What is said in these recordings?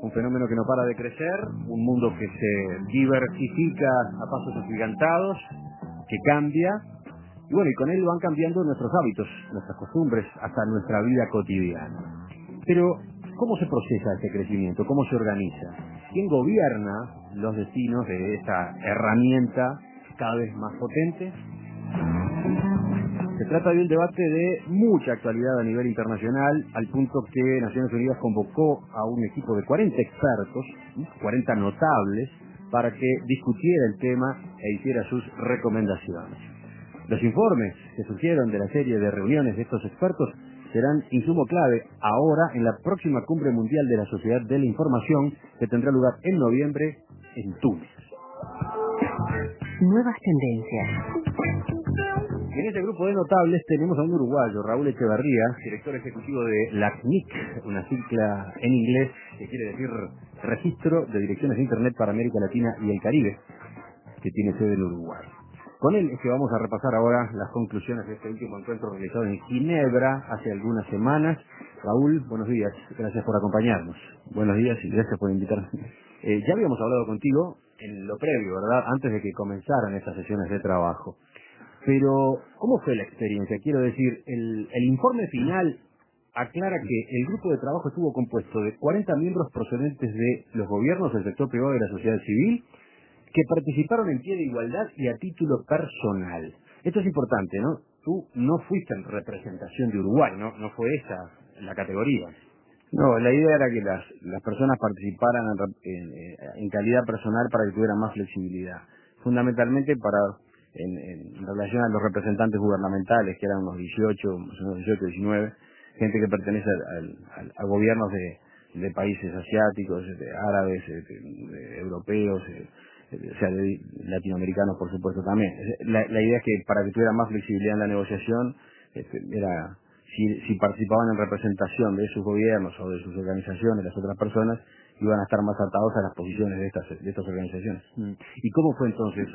un fenómeno que no para de crecer, un mundo que se diversifica a pasos agigantados, que cambia, y bueno, y con él van cambiando nuestros hábitos, nuestras costumbres, hasta nuestra vida cotidiana. Pero, ¿cómo se procesa este crecimiento? ¿Cómo se organiza? ¿Quién gobierna los destinos de esta herramienta cada vez más potente? Se trata de un debate de mucha actualidad a nivel internacional, al punto que Naciones Unidas convocó a un equipo de 40 expertos, 40 notables, para que discutiera el tema e hiciera sus recomendaciones. Los informes que surgieron de la serie de reuniones de estos expertos serán insumo clave ahora en la próxima Cumbre Mundial de la Sociedad de la Información, que tendrá lugar en noviembre en Túnez. Nuevas tendencias. En este grupo de notables tenemos a un uruguayo, Raúl Echeverría, director ejecutivo de la CNIC, una sigla en inglés que quiere decir Registro de Direcciones de Internet para América Latina y el Caribe, que tiene sede en Uruguay. Con él es que vamos a repasar ahora las conclusiones de este último encuentro realizado en Ginebra hace algunas semanas. Raúl, buenos días, gracias por acompañarnos. Buenos días y gracias por invitarme. Ya habíamos hablado contigo en lo previo, ¿verdad?, antes de que comenzaran estas sesiones de trabajo. Pero, ¿cómo fue la experiencia? Quiero decir, el informe final aclara que el grupo de trabajo estuvo compuesto de 40 miembros procedentes de los gobiernos, del sector privado y de la sociedad civil, que participaron en pie de igualdad y a título personal. Esto es importante, ¿no? Tú no fuiste en representación de Uruguay, no fue esa la categoría. No, la idea era que las personas participaran en calidad personal para que tuvieran más flexibilidad. Fundamentalmente en relación a los representantes gubernamentales, que eran unos 18, 19, gente que pertenece a gobiernos de países asiáticos, árabes, europeos, o sea, de latinoamericanos, por supuesto, también. La idea es que para que tuviera más flexibilidad en la negociación, era si participaban en representación de sus gobiernos o de sus organizaciones, las otras personas, iban a estar más atados a las posiciones de estas organizaciones. ¿Y cómo fue entonces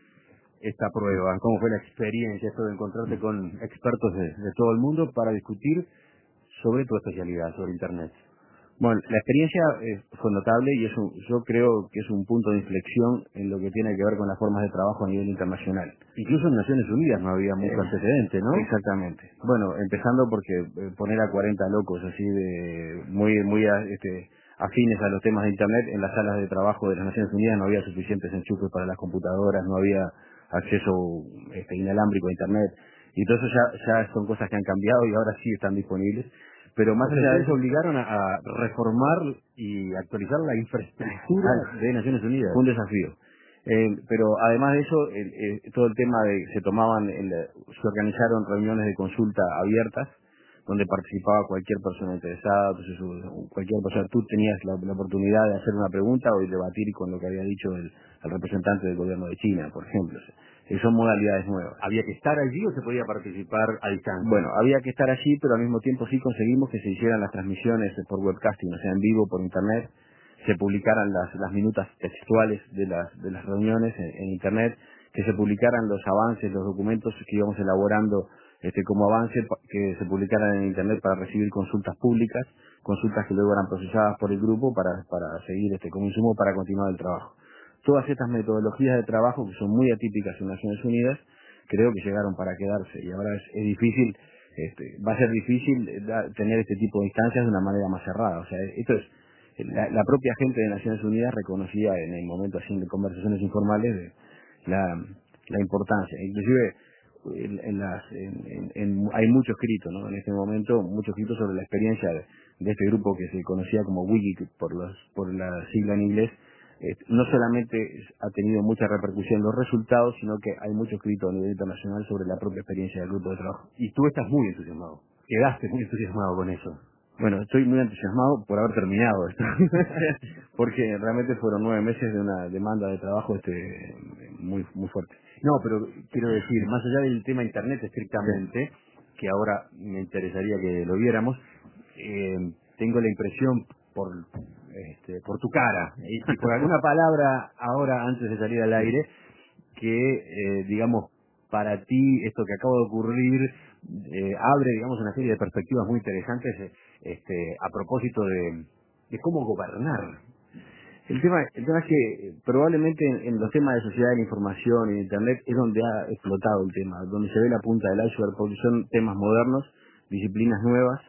esta prueba? ¿Cómo fue la experiencia, esto de encontrarte con expertos de todo el mundo para discutir sobre tu especialidad, sobre Internet? Bueno, la experiencia fue notable y yo creo que es un punto de inflexión en lo que tiene que ver con las formas de trabajo a nivel internacional. Incluso en Naciones Unidas no había mucho antecedente, ¿no? Exactamente. Bueno, empezando porque poner a 40 locos así de muy afines a los temas de Internet en las salas de trabajo de las Naciones Unidas no había suficientes enchufes para las computadoras, no había acceso inalámbrico a Internet. Y todo eso ya son cosas que han cambiado y ahora sí están disponibles. Pero más allá de eso obligaron a reformar y actualizar la infraestructura de Naciones Unidas. Fue un desafío. Pero además de eso, todo el tema se organizaron reuniones de consulta abiertas, donde participaba cualquier persona interesada, cualquier persona. Tú tenías la oportunidad de hacer una pregunta o de debatir con lo que había dicho el representante del gobierno de China, por ejemplo. Son modalidades nuevas. ¿Había que estar allí o se podía participar a distancia? Bueno, había que estar allí, pero al mismo tiempo sí conseguimos que se hicieran las transmisiones por webcasting, o sea, en vivo, por internet, se publicaran las minutas textuales de las reuniones en internet, que se publicaran los avances, los documentos que íbamos elaborando como avance, que se publicaran en internet para recibir consultas públicas, consultas que luego eran procesadas por el grupo para seguir como insumo para continuar el trabajo. Todas estas metodologías de trabajo, que son muy atípicas en Naciones Unidas, creo que llegaron para quedarse y ahora es difícil, va a ser difícil tener este tipo de instancias de una manera más cerrada. O sea, esto es la propia gente de Naciones Unidas reconocía en el momento así de conversaciones informales de la importancia. Inclusive hay mucho escrito, ¿no? En este momento, mucho escrito sobre la experiencia de este grupo que se conocía como Wiki por la sigla en inglés. No solamente ha tenido mucha repercusión los resultados, sino que hay mucho escrito a nivel internacional sobre la propia experiencia del grupo de trabajo. Y tú estás muy entusiasmado, quedaste muy entusiasmado con eso. Bueno, estoy muy entusiasmado por haber terminado esto, porque realmente fueron 9 meses de una demanda de trabajo muy fuerte. No, pero quiero decir, más allá del tema Internet estrictamente, que ahora me interesaría que lo viéramos, tengo la impresión por tu cara y por alguna palabra ahora antes de salir al aire que digamos para ti esto que acaba de ocurrir abre digamos una serie de perspectivas muy interesantes a propósito de cómo gobernar. El tema es que probablemente en los temas de sociedad de la información y de Internet es donde ha explotado el tema, donde se ve la punta del iceberg, porque son temas modernos, disciplinas nuevas,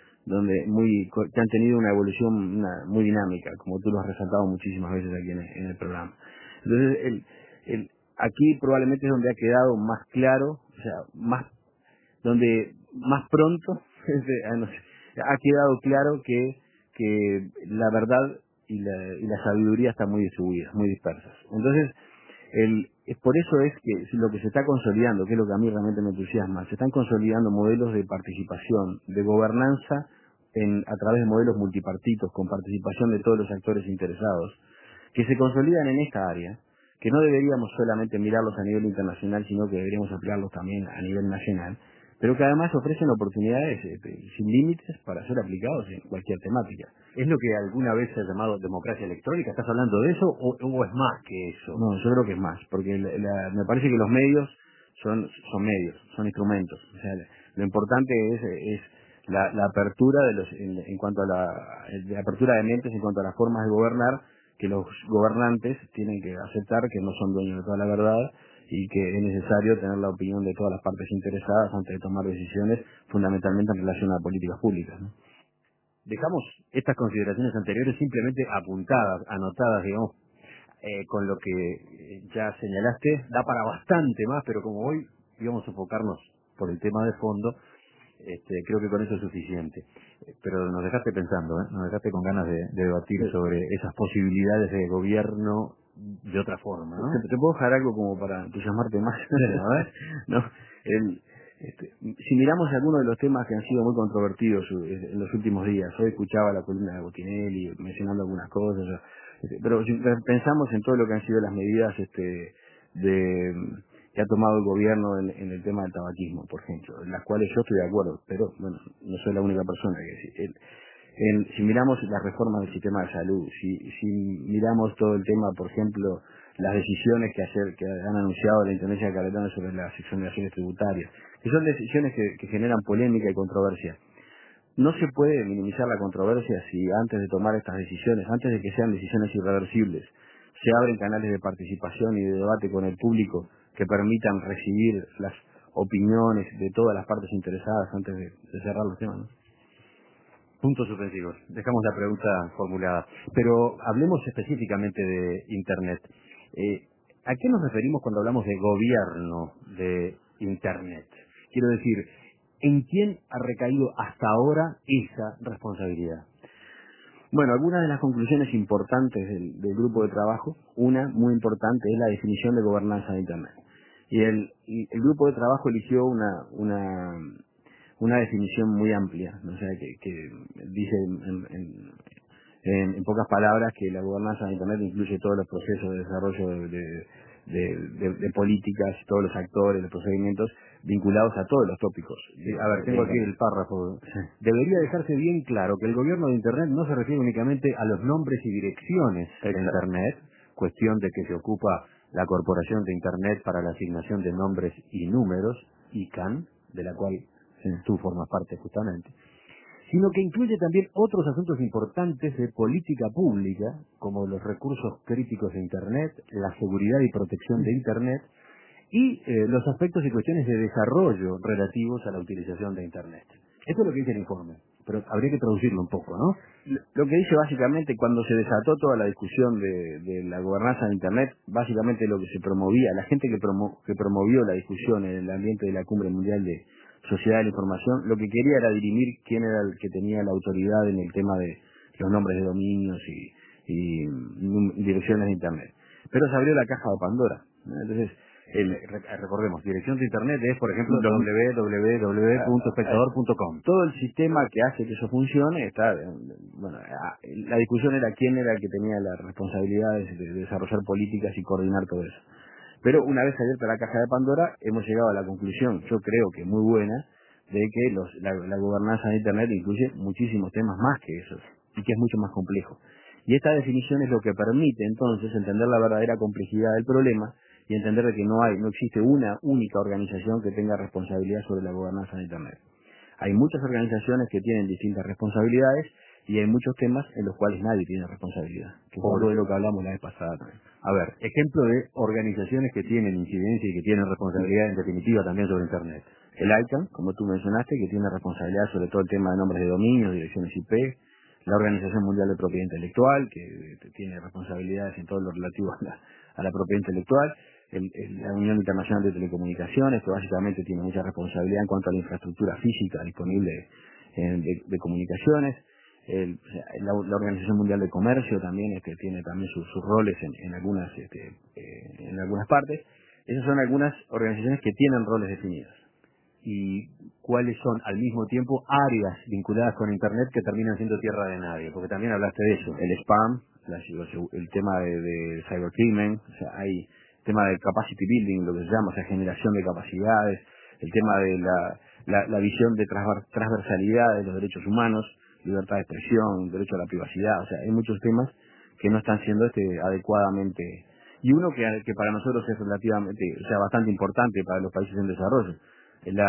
que han tenido una evolución muy dinámica, como tú lo has resaltado muchísimas veces aquí en el programa. Entonces, aquí probablemente es donde ha quedado más claro, o sea, donde más pronto no sé, ha quedado claro que la verdad y la sabiduría están muy distribuidas, muy dispersas. Entonces, por eso es que lo que se está consolidando, que es lo que a mí realmente me entusiasma, se están consolidando modelos de participación, de gobernanza a través de modelos multipartitos, con participación de todos los actores interesados, que se consolidan en esta área, que no deberíamos solamente mirarlos a nivel internacional, sino que deberíamos aplicarlos también a nivel nacional, pero que además ofrecen oportunidades sin límites para ser aplicados en cualquier temática. ¿Es lo que alguna vez se ha llamado democracia electrónica? ¿Estás hablando de eso o es más que eso? No, yo creo que es más, porque me parece que los medios son medios, son instrumentos. O sea, lo importante es la apertura en cuanto a la apertura de mentes en cuanto a las formas de gobernar, que los gobernantes tienen que aceptar que no son dueños de toda la verdad y que es necesario tener la opinión de todas las partes interesadas antes de tomar decisiones, fundamentalmente en relación a políticas públicas, ¿no? Dejamos estas consideraciones anteriores simplemente apuntadas, anotadas, digamos, con lo que ya señalaste. Da para bastante más, pero como hoy íbamos a enfocarnos por el tema de fondo, creo que con eso es suficiente. Pero nos dejaste pensando, nos dejaste con ganas de debatir sobre esas posibilidades de gobierno de otra forma, ¿no? ¿Te puedo dejar algo como para entusiasmarte más? A ver. ¿No? Si miramos algunos de los temas que han sido muy controvertidos en los últimos días, hoy escuchaba la columna de Botinelli mencionando algunas cosas, pero si pensamos en todo lo que han sido las medidas que ha tomado el gobierno en el tema del tabaquismo, por ejemplo, en las cuales yo estoy de acuerdo, pero bueno, no soy la única persona que si miramos las reformas del sistema de salud, si miramos todo el tema, por ejemplo, las decisiones que han anunciado la Intendencia de Caretano sobre las exoneraciones tributarias, que son decisiones que generan polémica y controversia. No se puede minimizar la controversia si antes de tomar estas decisiones, antes de que sean decisiones irreversibles, se abren canales de participación y de debate con el público que permitan recibir las opiniones de todas las partes interesadas antes de cerrar los temas, ¿no? Puntos suspensivos. Dejamos la pregunta formulada. Pero hablemos específicamente de Internet. ¿A qué nos referimos cuando hablamos de gobierno de Internet? Quiero decir, ¿en quién ha recaído hasta ahora esa responsabilidad? Bueno, algunas de las conclusiones importantes del grupo de trabajo, una muy importante es la definición de gobernanza de Internet. Y el grupo de trabajo eligió una definición muy amplia, ¿no? O sea, que dice en pocas palabras que la gobernanza de Internet incluye todos los procesos de desarrollo de políticas, todos los actores, los procedimientos vinculados a todos los tópicos. A ver, tengo aquí el párrafo. Sí. Debería dejarse bien claro que el gobierno de Internet no se refiere únicamente a los nombres y direcciones de Internet, cuestión de que se ocupa la Corporación de Internet para la asignación de nombres y números, ICANN, de la cual tú formas parte justamente, sino que incluye también otros asuntos importantes de política pública, como los recursos críticos de Internet, la seguridad y protección de Internet, y los aspectos y cuestiones de desarrollo relativos a la utilización de Internet. Esto es lo que dice el informe, pero habría que traducirlo un poco, ¿no? Lo que dice básicamente, cuando se desató toda la discusión de la gobernanza de Internet, básicamente lo que se promovía, la gente que promovió la discusión en el ambiente de la Cumbre Mundial de Sociedad de la Información, lo que quería era dirimir quién era el que tenía la autoridad en el tema de los nombres de dominios y direcciones de Internet. Pero se abrió la caja de Pandora, ¿no? Entonces, recordemos, dirección de Internet es, por ejemplo, www.espectador.com. Todo el sistema que hace que eso funcione está, bueno, la discusión era quién era el que tenía la responsabilidad de desarrollar políticas y coordinar todo eso. Pero una vez abierta la caja de Pandora, hemos llegado a la conclusión, yo creo que muy buena, de que la gobernanza de Internet incluye muchísimos temas más que esos, y que es mucho más complejo. Y esta definición es lo que permite entonces entender la verdadera complejidad del problema y entender de que no existe una única organización que tenga responsabilidad sobre la gobernanza de Internet. Hay muchas organizaciones que tienen distintas responsabilidades y hay muchos temas en los cuales nadie tiene responsabilidad, que es algo de lo que hablamos la vez pasada también. A ver, ejemplo de organizaciones que tienen incidencia y que tienen responsabilidad en definitiva también sobre Internet. El ICANN, como tú mencionaste, que tiene responsabilidad sobre todo el tema de nombres de dominio, direcciones IP, la Organización Mundial de Propiedad Intelectual, que tiene responsabilidades en todo lo relativo a la propiedad intelectual, la Unión Internacional de Telecomunicaciones, que básicamente tiene mucha responsabilidad en cuanto a la infraestructura física disponible de comunicaciones, la Organización Mundial de Comercio también tiene también sus roles en algunas partes. Esas son algunas organizaciones que tienen roles definidos. ¿Y cuáles son al mismo tiempo áreas vinculadas con Internet que terminan siendo tierra de nadie? Porque también hablaste de eso. El spam, el tema de cybercrimen, o sea, hay tema de capacity building, lo que se llama, o sea, generación de capacidades, el tema de la visión de transversalidad de los derechos humanos, libertad de expresión, derecho a la privacidad, o sea, hay muchos temas que no están siendo adecuadamente, y uno que para nosotros es relativamente, o sea, bastante importante para los países en desarrollo, que es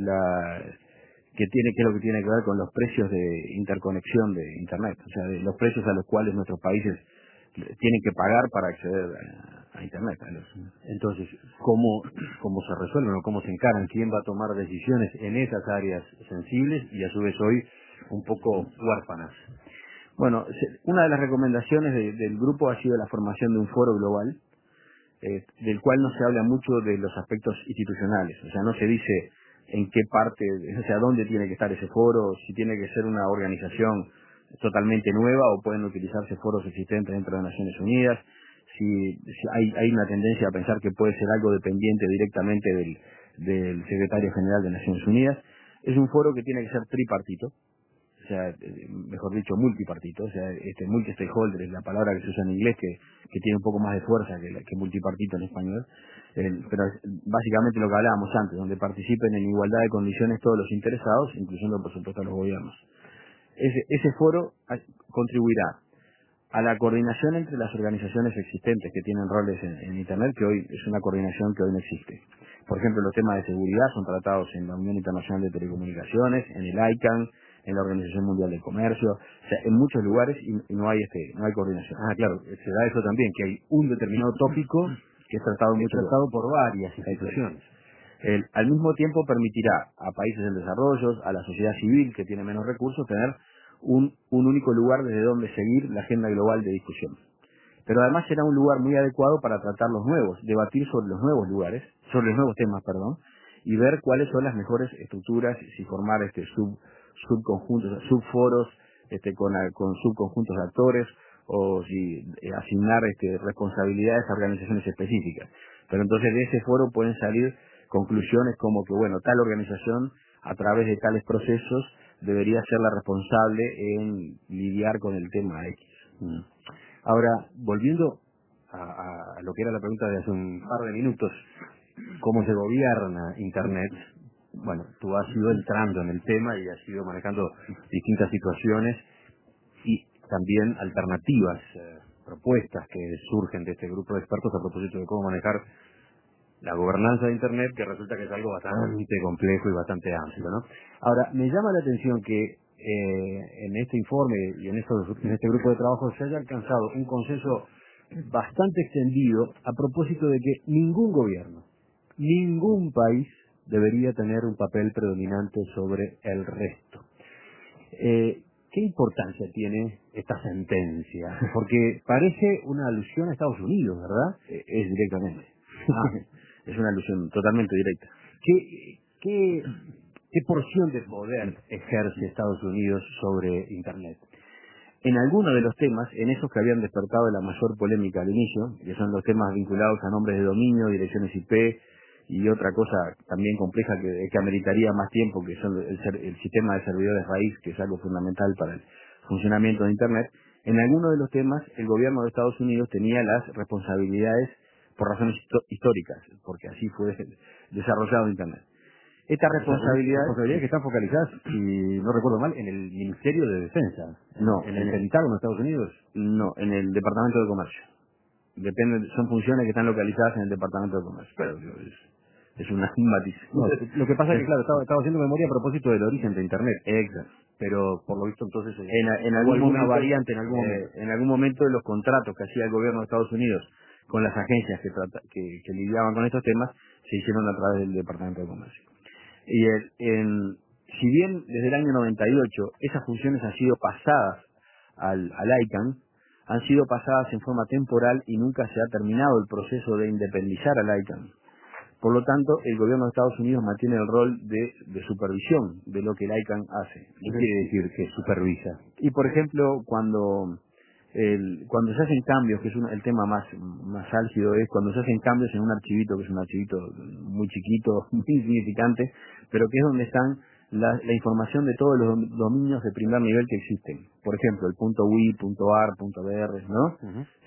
lo que tiene que ver con los precios de interconexión de Internet, o sea, de los precios a los cuales nuestros países tienen que pagar para acceder a Internet. Entonces, ¿cómo se resuelven o cómo se encaran? ¿Quién va a tomar decisiones en esas áreas sensibles y a su vez hoy un poco huérfanas? Bueno, una de las recomendaciones del grupo ha sido la formación de un foro global, del cual no se habla mucho de los aspectos institucionales, o sea, no se dice en qué parte, o sea, dónde tiene que estar ese foro, si tiene que ser una organización totalmente nueva o pueden utilizarse foros existentes dentro de Naciones Unidas, si hay una tendencia a pensar que puede ser algo dependiente directamente del secretario general de Naciones Unidas. Es un foro que tiene que ser tripartito, o sea, mejor dicho, multipartito, o sea, multi-stakeholder es la palabra que se usa en inglés, que tiene un poco más de fuerza que multipartito en español, pero es básicamente lo que hablábamos antes, donde participen en igualdad de condiciones todos los interesados, incluyendo por supuesto a los gobiernos. Ese foro contribuirá a la coordinación entre las organizaciones existentes que tienen roles en Internet, que hoy es una coordinación que hoy no existe. Por ejemplo, los temas de seguridad son tratados en la Unión Internacional de Telecomunicaciones, en el ICANN, en la Organización Mundial del Comercio, o sea, en muchos lugares y no hay coordinación. Ah, claro, se da eso también, que hay un determinado tópico que es tratado por varias instituciones. Al mismo tiempo permitirá a países en desarrollo, a la sociedad civil que tiene menos recursos, tener un único lugar desde donde seguir la agenda global de discusión. Pero además será un lugar muy adecuado para tratar los nuevos, debatir sobre los nuevos lugares, sobre los nuevos temas, y ver cuáles son las mejores estructuras, si formar subconjuntos, subforos, con subconjuntos de actores, o si asignar responsabilidades a organizaciones específicas. Pero entonces de ese foro pueden salir conclusiones como que, bueno, tal organización, a través de tales procesos, debería ser la responsable en lidiar con el tema X. Ahora, volviendo a lo que era la pregunta de hace un par de minutos, ¿cómo se gobierna Internet? Bueno, tú has ido entrando en el tema y has ido manejando distintas situaciones y también alternativas, propuestas que surgen de este grupo de expertos a propósito de cómo manejar la gobernanza de Internet, que resulta que es algo bastante complejo y bastante amplio, ¿no? Ahora, me llama la atención que en este informe y en este grupo de trabajo se haya alcanzado un consenso bastante extendido a propósito de que ningún gobierno, ningún país debería tener un papel predominante sobre el resto. ¿Qué importancia tiene esta sentencia? Porque parece una alusión a Estados Unidos, ¿verdad? Es directamente. Es una alusión totalmente directa. ¿Qué porción de poder ejerce Estados Unidos sobre Internet? En algunos de los temas, en esos que habían despertado la mayor polémica al inicio, que son los temas vinculados a nombres de dominio, direcciones IP y otra cosa también compleja que ameritaría más tiempo, que son el sistema de servidores raíz, que es algo fundamental para el funcionamiento de Internet, en algunos de los temas el gobierno de Estados Unidos tenía las responsabilidades por razones históricas, porque así fue desarrollado Internet. Estas responsabilidades que están focalizadas, si no recuerdo mal, en el Ministerio de Defensa. No. ¿En el Pentágono de Estados Unidos? No, en el Departamento de Comercio. Son funciones que están localizadas en el Departamento de Comercio. Pero es un matiz. No, lo que pasa es que, claro, estaba haciendo memoria a propósito del origen de Internet. Exacto. pero por lo visto entonces en hubo algún alguna momento, variante en algún momento. En algún momento los contratos que hacía el gobierno de Estados Unidos con las agencias que lidiaban con estos temas se hicieron a través del Departamento de Comercio. Y si bien desde el año 98 esas funciones han sido pasadas al ICANN, han sido pasadas en forma temporal y nunca se ha terminado el proceso de independizar al ICANN. Por lo tanto, el gobierno de Estados Unidos mantiene el rol de supervisión de lo que el ICANN hace. ¿Qué quiere decir que supervisa? Y por ejemplo, cuando se hacen cambios, que es el tema más álgido, es cuando se hacen cambios en un archivito, que es un archivito muy chiquito, muy insignificante, pero que es donde están la información de todos los dominios de primer nivel que existen. Por ejemplo, el .wi, .ar, .br, ¿no?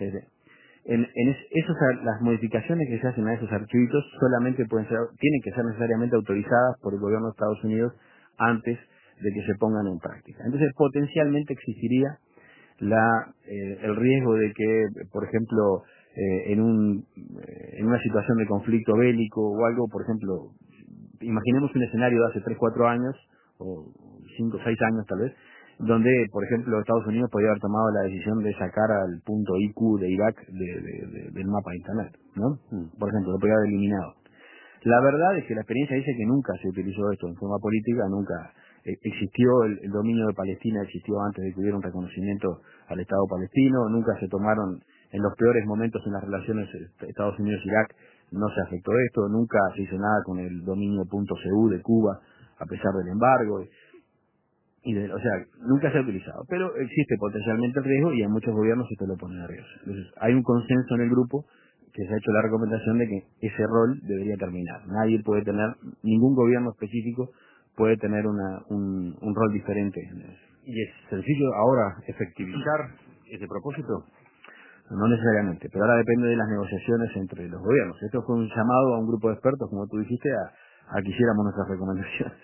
Las modificaciones que se hacen a esos archivitos solamente tienen que ser necesariamente autorizadas por el gobierno de Estados Unidos antes de que se pongan en práctica. Entonces, potencialmente existiría el riesgo de que, por ejemplo, en una situación de conflicto bélico o algo, por ejemplo, imaginemos un escenario de hace 3, 4 años, o 5, 6 años tal vez, donde, por ejemplo, Estados Unidos podría haber tomado la decisión de sacar al punto IQ de Irak del mapa de Internet, ¿no? Por ejemplo, lo podría haber eliminado. La verdad es que la experiencia dice que nunca se utilizó esto en forma política, nunca existió el dominio de Palestina, existió antes de que hubiera un reconocimiento al Estado palestino, nunca se tomaron en los peores momentos en las relaciones Estados Unidos-Irak, no se afectó esto, nunca se hizo nada con el dominio .cu de Cuba, a pesar del embargo, o sea, nunca se ha utilizado, pero existe potencialmente el riesgo y en muchos gobiernos esto lo pone en riesgo. Entonces, hay un consenso en el grupo que se ha hecho la recomendación de que ese rol debería terminar. Ningún gobierno específico puede tener un rol diferente en eso. ¿Y es sencillo ahora efectivizar ese propósito? No necesariamente, pero ahora depende de las negociaciones entre los gobiernos. Esto fue un llamado a un grupo de expertos, como tú dijiste, a que hiciéramos nuestras recomendaciones.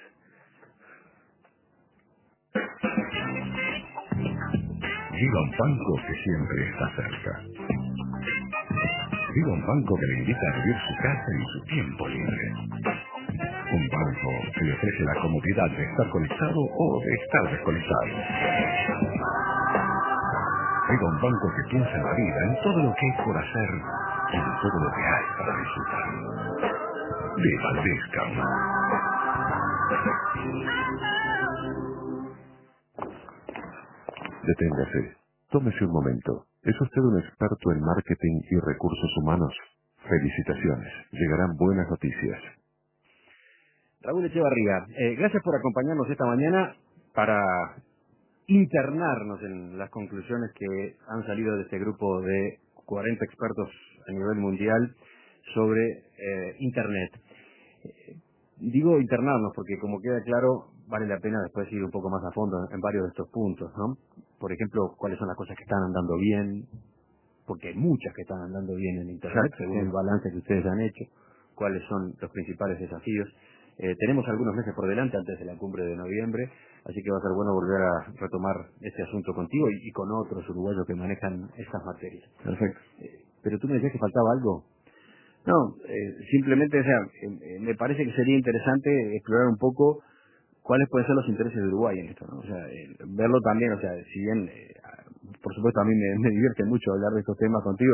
Viva un banco que siempre está cerca. Viva un banco que le invita a vivir su casa y su tiempo libre. Un banco que le ofrece la comodidad de estar conectado o de estar desconectado. Viva un banco que piensa en la vida, en todo lo que hay por hacer y en todo lo que hay para disfrutar. Viva el Discount. Deténgase. Tómese un momento. ¿Es usted un experto en marketing y recursos humanos? Felicitaciones. Llegarán buenas noticias. Raúl Echevarría, gracias por acompañarnos esta mañana para internarnos en las conclusiones que han salido de este grupo de 40 expertos a nivel mundial sobre Internet. Digo internarnos porque, como queda claro, vale la pena después ir un poco más a fondo en varios de estos puntos, ¿no? Por ejemplo, cuáles son las cosas que están andando bien, porque hay muchas que están andando bien en Internet, según el balance que ustedes han hecho, cuáles son los principales desafíos. Tenemos algunos meses por delante antes de la cumbre de noviembre, así que va a ser bueno volver a retomar este asunto contigo y con otros uruguayos que manejan estas materias. Perfecto. Pero tú me decías que faltaba algo. No, simplemente, o sea, me parece que sería interesante explorar un poco cuáles pueden ser los intereses de Uruguay en esto, ¿no? O sea, verlo también, o sea, si bien, por supuesto, a mí me divierte mucho hablar de estos temas contigo,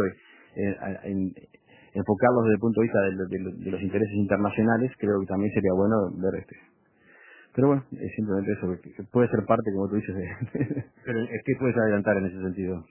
enfocarlos desde el punto de vista de los intereses internacionales, creo que también sería bueno ver Pero bueno, es simplemente eso, que puede ser parte, como tú dices, Pero, ¿qué puedes adelantar en ese sentido?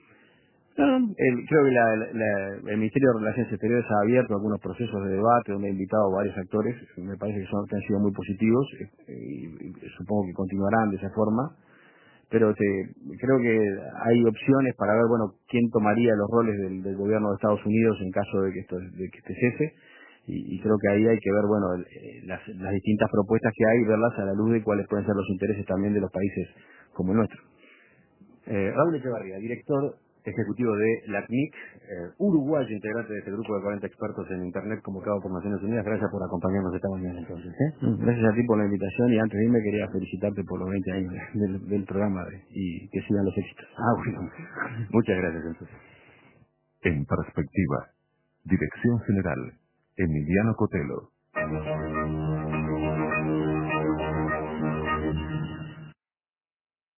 Creo que el Ministerio de Relaciones Exteriores ha abierto algunos procesos de debate donde ha invitado a varios actores, me parece que han sido muy positivos y supongo que continuarán de esa forma, pero creo que hay opciones para ver, bueno, quién tomaría los roles del gobierno de Estados Unidos en caso de que este cese, y creo que ahí hay que ver, bueno, las distintas propuestas que hay, verlas a la luz de cuáles pueden ser los intereses también de los países como el nuestro. Raúl Echevarría, director ejecutivo de la CNIC, uruguayo, integrante de este grupo de 40 expertos en Internet convocado por Naciones Unidas. Gracias por acompañarnos esta mañana entonces. Gracias a ti por la invitación y antes de irme quería felicitarte por los 20 años del programa y que sigan los éxitos. Bueno, muchas gracias entonces. En perspectiva. Dirección General. Emiliano Cotelo.